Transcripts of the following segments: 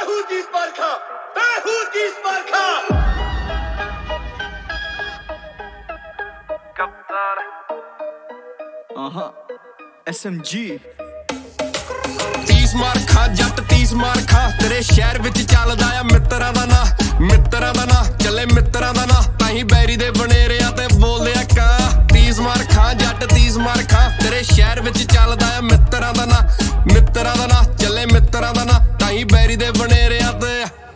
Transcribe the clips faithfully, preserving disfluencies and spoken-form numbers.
बेहूद की स्पर्धा बेहूद की स्पर्धा कप्तान आहा एस एम जी तीस मार खा जट तीस मार खा तेरे शहर विच चलदा आ मित्तरां दा ना मित्तरां दा ना चले मित्तरां दा ना ताही बैरी दे बनेरिया ते बोलदे आ का तीस मार खा जट तीस मार खा तेरे शहर विच चलदा आ मित्तरां दा ना मित्तरां दा ना चले मित्तरां दा ना ताही बैरी दे बनेरिया ते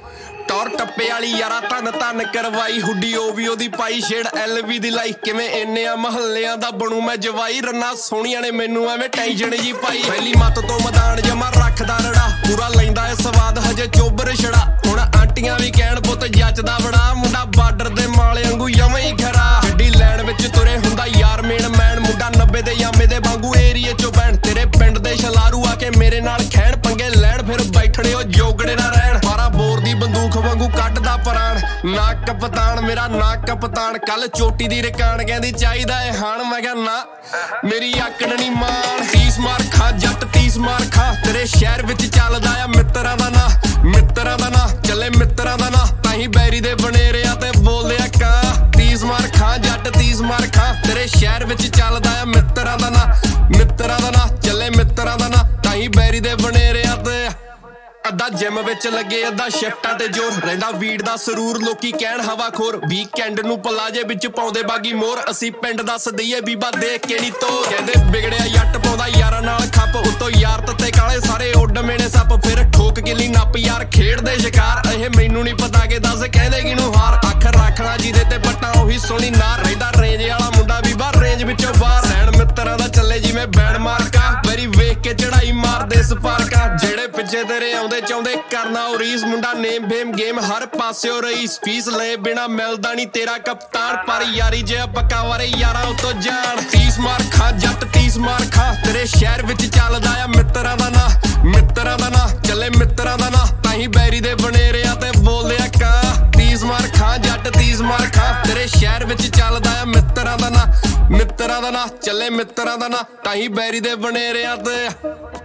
टौर टप्पे वाली यारा धन धन करवाई हुड्डी ओ भी ओदी पाई छेड़ एल वी दी लाई किवें इन्ने आ महल्लियां दा बनू मैं जवाई रन्ना सोहणियां ने मैनू एवें टेंशन जी पाई पहली मत तो मैदान जमा रखदा रड़ा पूरा लैंदा ए स्वाद हजे चोबर छड़ा हुण आंटियां भी कहण पुੱਤ जचदा बड़ा मुंडा बार्डर दे माले वांगू यਵੇਂ ही खरा गड्डी लैण विच तुरे हुंदा यार मेन मैन मुंडा नब्बे दे यामे दे वांगू एरिए चों बैण तेरे पिंड दे छलारू आके मेरे नाल खैण पंगे लैण फिर बैठणे ओ जोगड़े ना रहण बारा बोर दी बंदूक वांगू ਕੱਢਦਾ ਪ੍ਰਾਣ ਨਾ ਕਪਤਾਨ ਮੇਰਾ ਨਾ ਕਪਤਾਨ ਕੱਲ ਚੋਟੀ ਦੀ ਰਕਾਨ ਕਹਿੰਦੀ ਚਾਹੀਦਾ ਏ ਹਾਣ ਮੈਂ ਕਿਹਾ ਨਾ ਮੇਰੀ ਆਕੜ ਨਹੀਂ ਮਾਣ तीस ਮਾਰ ਖਾ ਜੱਟ तीस ਮਾਰ ਖਾ ਤੇਰੇ ਸ਼ਹਿਰ ਵਿੱਚ ਚੱਲਦਾ ਆ ਮਿੱਤਰਾਂ ਦਾ ਨਾ ਮਿੱਤਰਾਂ ਦਾ ਨਾ ਚੱਲੇ ਮਿੱਤਰਾਂ ਦਾ ਨਾ ਤਾਹੀਂ ਬੈਰੀ ਦੇ ਬਨੇਰਿਆਂ ਤੇ ਬੋਲਦੇ ਆ ਕਾ तीस ਮਾਰ ਖਾ ਜੱਟ तीस ਮਾਰ ਖਾ ਤੇਰੇ ਸ਼ਹਿਰ ਵਿੱਚ ਚੱਲਦਾ ਆ ਮਿੱਤਰਾਂ ਦਾ ਨਾ ਮਿੱਤਰਾਂ ਦਾ ਨਾ ਚੱਲੇ ਮਿੱਤਰਾਂ ਦਾ ਨਾ ਤਾਹੀਂ ਬੈਰੀ ਦੇ ਬਨੇਰਿਆਂ ਤੇ ਅੱਧਾ ਜਿਮ ਵਿੱਚ ਲੱਗੇ ਅੱਧਾ ਸ਼ਿਫਟਾਂ ਤੇ ਜ਼ੋਰ ਰਹਿੰਦਾ ਵੀੜ ਦਾ ਸਰੂਰ ਲੋਕੀ ਕਹਿਣ ਹਵਾਖੋਰ ਵੀਕਐਂਡ ਨੂੰ ਪਲਾਜੇ ਵਿੱਚ ਪਾਉਂਦੇ ਬਾਗੀ ਮੋਰ ਅਸੀਂ ਪਿੰਡ ਦੱਸ ਦਈਏ ਬੀਬਾ ਦੇਖ ਕੇ ਨੀ ਤੋਰ ਕਹਿੰਦੇ ਵਿਗੜਿਆ ਜੱਟ ਪਾਉਂਦਾ ਯਾਰਾਂ ਨਾਲ ਖੱਪ ਉੱਤੋਂ ਯਾਰ ਤੱਤੇ ਕਾਲੇ ਸਾਰੇ ਉੱਡ ਮੇਣੇ ਸੱਪ ਫਿਰ ਠੋਕ ਕਿਲੀ ਨੱਪ ਯਾਰ ਖੇਡਦੇ ਸ਼ਿਕਾਰ ਇਹ ਮੈਨੂੰ ਨਹੀਂ ਪਤਾ ਕਿ ਦੱਸ ਕਹਿੰਦੇ ਕਿਨੂੰ ਹਾਰ ਅੱਖ ਰੱਖਣਾ ਜਿਹਦੇ ਤੇ ਪੱਟਾਂ ਉਹੀ ਸੋਹਣੀ ਨਾਰ ਰਹਿੰਦਾ ਰੇਂਜ ਵਾਲਾ ਮੁੰਡਾ ਬੀਬਾ ਰੇਂਜ ਵਿੱਚੋਂ ਬਾਹਰ ਰਹਿਣ ਮਿੱਤਰਾਂ ਦਾ ਚੱਲੇ ਜਿਵੇਂ ਬੈਂਡ ਮਾਰਕਾ ਵੈਰੀ ਵੇਖ ਕੇ ਚੜਾਈ ਮਾਰਦੇ ਸਪਾਰਕਾ ਜਿਹੜੇ ਪਿੱਛੇ ਤੇਰੇ ਆਉਂਦੇ ਚਾਹੁੰਦੇ ਕਰਨਾ ਉਹ ਰੀਸ ਮੁੰਡਾ ਨੇਮ ਫੇਮ ਗੇਮ ਹਰ ਪਾਸਿਓ ਰਈਸ ਫੀਸ ਲਏ ਬਿਨਾ ਮਿਲਦਾ ਨਹੀਂ ਤੇਰਾ ਕਪਤਾਨ ਪਰ ਯਾਰੀ ਜੇ ਪੱਕਾ ਵਾਰੇ ਯਾਰਾਂ ਉਤੋਂ ਜਾਣ तीस ਮਾਰ ਖਾ ਜੱਟ तीस ਮਾਰ ਖਾ ਤੇਰੇ ਸ਼ਹਿਰ ਵਿੱਚ ਚੱਲਦਾ ਆ ਮਿੱਤਰਾਂ ਦਾ ਨਾ ਮਿੱਤਰਾਂ ਦਾ ਨਾ ਚੱਲੇ ਮਿੱਤਰਾਂ ਦਾ ਨਾ ਤਾਹੀਂ ਬੈਰੀ ਦੇ ਬਨੇਰਿਆਂ ਤੇ ਬੋਲਦੇ ਆ ਕਾ तीस ਮਾਰ ਖਾ ਜੱਟ तीस ਮਾਰ ਖਾ ਤੇਰੇ ਸ਼ਹਿਰ ਵਿੱਚ ਚੱਲਦਾ ਆ ਮਿੱਤਰਾਂ ਦਾ ਨਾ ਮਿੱਤਰਾਂ ਦਾ ਨਾ ਚੱਲੇ ਮਿੱਤਰਾਂ ਦਾ ਨਾ ਤਾਹੀਂ ਬੈਰੀ ਦੇ ਬਨੇਰਿਆਂ ਤੇ